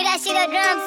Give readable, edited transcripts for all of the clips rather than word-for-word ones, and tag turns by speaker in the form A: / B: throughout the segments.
A: Do that shit on drums.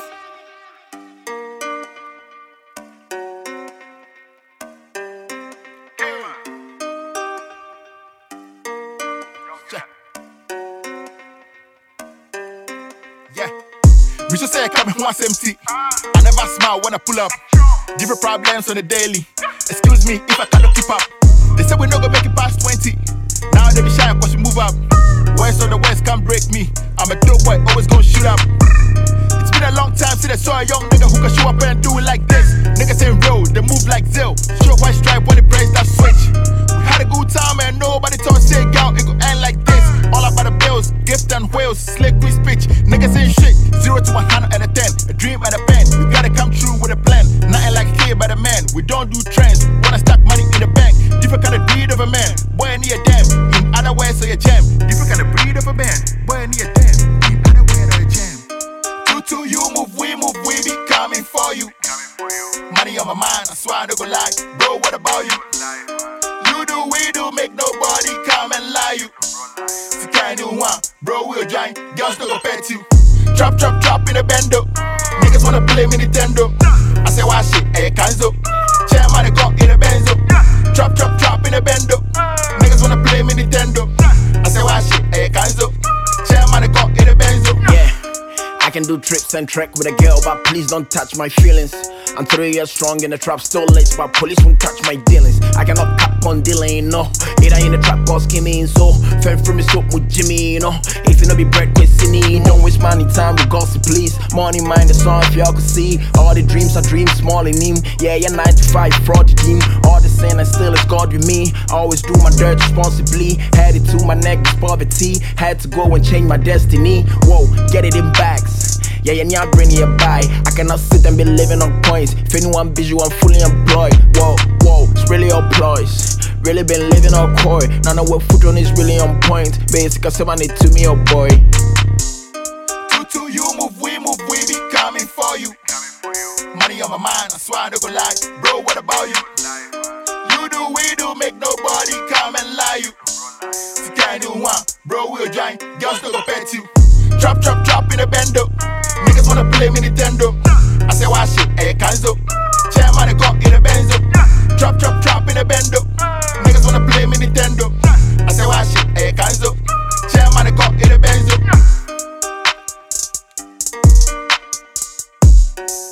B: Yeah. We should say I come once empty. I never smile when I pull up. Different problems on the daily. Excuse me if I cannot keep up. They say we not gonna make it past 20. Now they be shy cause we move up. West on the west can't break me. I'm a dope boy, always gonna shoot up. It's been a long time since I saw a young nigga who can show up and do it like this. Niggas ain't real, they move like Zill. Show white stripe when they press that switch. We had a good time and nobody told say out, it go end like this. All about the bills, gift and whales, slick we speech. Niggas ain't shit, 0 to 100 and a 10. A dream and a pen, you gotta come true with a plan. Nothing like here by the man, we don't do trends. Wanna stack money in the bank, different kind of breed of a man. Boy, I need a damn, in other words, so you jam. Different kind of breed of a man, boy, I need a damn, in other words, so you jam. Two, you move, we be coming for you. Money on my mind, I swear I don't go lie. Bro, what about you? You do, we do, make nobody come and lie you. If you can't do one, bro, we'll join. Girls don't go pet you. Drop in a bendo. Niggas wanna play me Nintendo. I say, why shit, hey, Kanzo. Chairman, they got in a benzo. Drop in a bendo. Niggas wanna play me Nintendo. I say, why shit, hey, Kanzo. Chairman, they got in a benzo.
C: Yeah, I can do trips and trek with a girl, but please don't touch my feelings. I'm 3 years strong in the trap, still late, but police won't touch my dealings. I cannot cap on dealing, no. Either in the trap or skimming, so fend from me soap with Jimmy, you know. If you know be bread with Cindy, don't waste money time with gossip, please. Money mind the song if y'all could see. All the dreams I dream small in him. Yeah, 9 to 5, fraud the team. All the sin and still is God with me. I always do my dirt responsibly. Had it to my neck, this poverty. Had to go and change my destiny. Whoa, get it in bags. Yeah, you're bring it by. I cannot sit and be living on points. If anyone busy, I'm fully employed. Whoa, it's really all ploys. Really been living on coy. Now know what foot on is really on point. Basic as someone need to me, oh boy.
B: Two, you move, we be coming for you. Money on my mind, I swear I don't go lie. Bro, what about you? You do, we do, make nobody come and lie you. If you can't do one, bro, we'll join. Girls don't go pet you. Drop in a bendo. Niggas wanna play me Nintendo. I say, why shit, hey, Kanzo. Chairman, they got in a benzo. Drop in a bendo. Niggas wanna play me Nintendo. I say, why shit, hey, Kanzo. Chairman, they got in a benzo.